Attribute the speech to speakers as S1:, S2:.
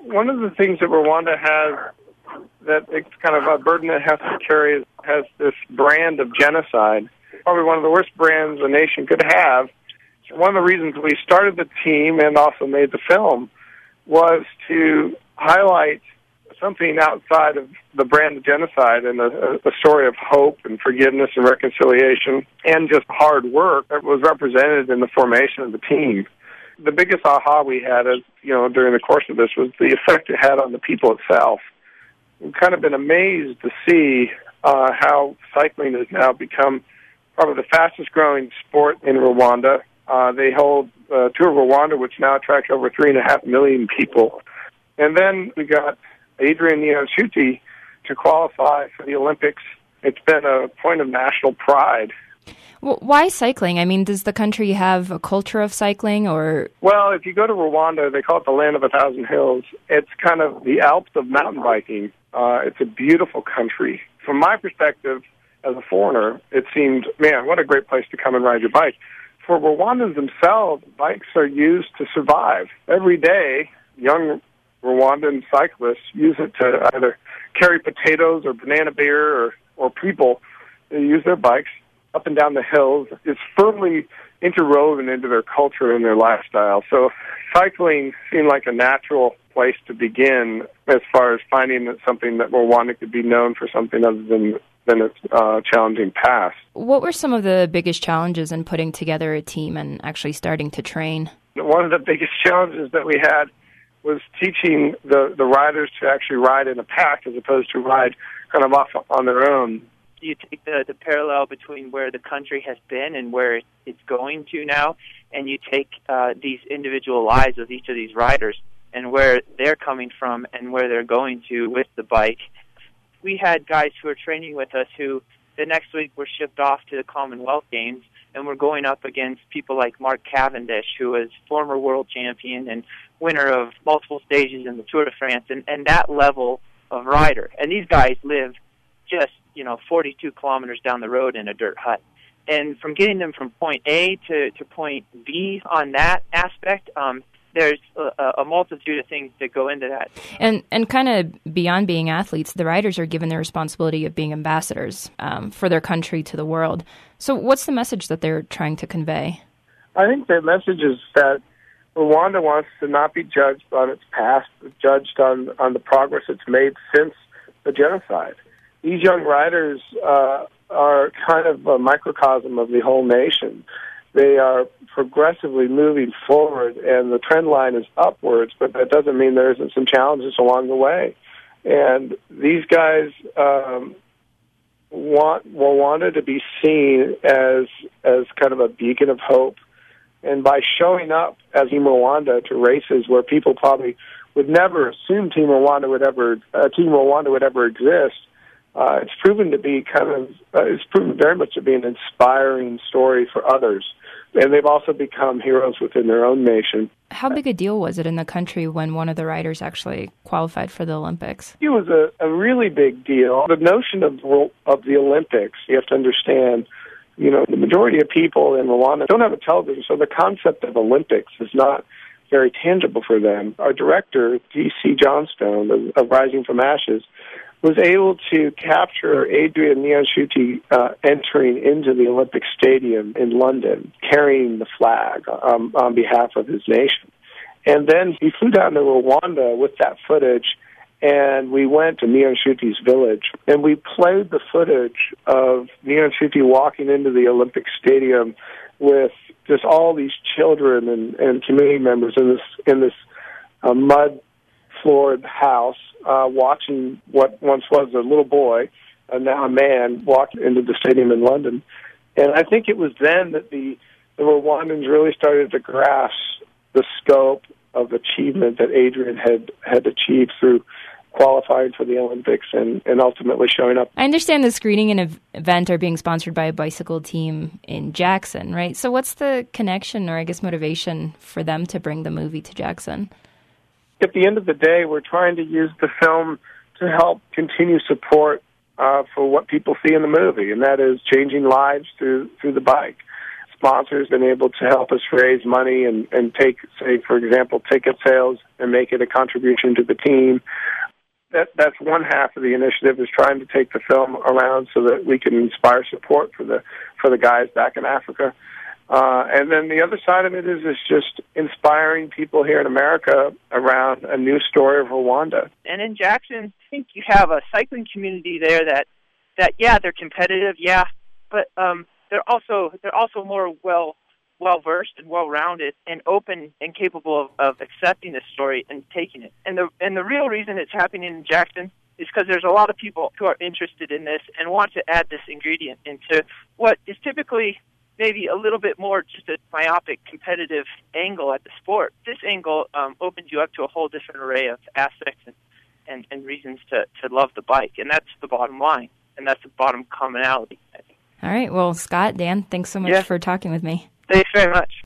S1: one of the things that Rwanda has, that it's kind of a burden it has to carry, has this brand of genocide. Probably one of the worst brands a nation could have. One of the reasons we started the team and also made the film was to highlight something outside of the brand of genocide and a story of hope and forgiveness and reconciliation and just hard work that was represented in the formation of the team. The biggest aha we had, during the course of this was the effect it had on the people itself. We've kind of been amazed to see how cycling has now become probably the fastest-growing sport in Rwanda. They hold Tour of Rwanda, which now attracts over 3.5 million people. And then we got Adrian Niyonshuti to qualify for the Olympics. It's been a point of national pride.
S2: Well, why cycling? I mean, does the country have a culture of cycling, or...?
S1: Well, if you go to Rwanda, they call it the land of 1,000 hills. It's kind of the Alps of mountain biking. It's a beautiful country. From my perspective, as a foreigner, it seemed, man, what a great place to come and ride your bike. For Rwandans themselves, bikes are used to survive. Every day, young Rwandan cyclists use it to either carry potatoes or banana beer or people. They use their bikes up and down the hills. It's firmly interwoven into their culture and their lifestyle. So cycling seemed like a natural place to begin as far as finding something that Rwanda could be known for something other than its challenging past.
S2: What were some of the biggest challenges in putting together a team and actually starting to train?
S1: One of the biggest challenges that we had was teaching the riders to actually ride in a pack as opposed to ride kind of off on their own.
S3: You take the parallel between where the country has been and where it's going to now, and you take these individual lives of each of these riders and where they're coming from and where they're going to with the bike. We had guys who were training with us who the next week were shipped off to the Commonwealth Games, and we're going up against people like Mark Cavendish, who is former world champion and winner of multiple stages in the Tour de France, and that level of rider. And these guys live just 42 kilometers down the road in a dirt hut. And from getting them from point A to point B on that aspect, there's a multitude of things that go into that.
S2: And kind of beyond being athletes, the riders are given the responsibility of being ambassadors for their country to the world. So what's the message that they're trying to convey?
S1: I think the message is that Rwanda wants to not be judged on its past, but judged on the progress it's made since the genocide. These young riders are kind of a microcosm of the whole nation. They are progressively moving forward, and the trend line is upwards, but that doesn't mean there isn't some challenges along the way. And these guys want Rwanda to be seen as kind of a beacon of hope. And by showing up as Team Rwanda to races where people probably would never assume Team Rwanda would ever exist, it's proven to be it's proven very much to be an inspiring story for others. And they've also become heroes within their own nation.
S2: How big a deal was it in the country when one of the riders actually qualified for the Olympics?
S1: It was a really big deal. The notion of the Olympics, you have to understand, the majority of people in Rwanda don't have a television, so the concept of Olympics is not very tangible for them. Our director, D.C. Johnstone, of Rising from Ashes, was able to capture Adrian Niyonshuti entering into the Olympic Stadium in London, carrying the flag on behalf of his nation. And then he flew down to Rwanda with that footage, and we went to Niyonshuti's village, and we played the footage of Niyonshuti walking into the Olympic Stadium with just all these children and community members in this mud-floored house, watching what once was a little boy, and now a man, walk into the stadium in London. And I think it was then that the Rwandans really started to grasp the scope of achievement that Adrian had achieved through qualifying for the Olympics and ultimately showing up.
S2: I understand the screening and event are being sponsored by a bicycle team in Jackson, right? So what's the connection or, I guess, motivation for them to bring the movie to Jackson?
S1: At the end of the day, we're trying to use the film to help continue support for what people see in the movie, and that is changing lives through the bike. sponsors been able to help us raise money and take, say, for example, ticket sales and make it a contribution to the team. That's one half of the initiative, is trying to take the film around so that we can inspire support for the guys back in Africa. And then the other side of it is just inspiring people here in America around a new story of Rwanda.
S3: And in Jackson, I think you have a cycling community there that yeah, they're competitive, yeah, but they're also more well versed and well rounded and open and capable of accepting this story and taking it. And the real reason it's happening in Jackson is because there's a lot of people who are interested in this and want to add this ingredient into what is typically maybe a little bit more just a myopic competitive angle at the sport. This angle opens you up to a whole different array of aspects and reasons to love the bike, and that's the bottom line, and that's the bottom commonality, I think.
S2: All right. Well, Scott, Dan, thanks so much for talking with me.
S3: Thanks very much.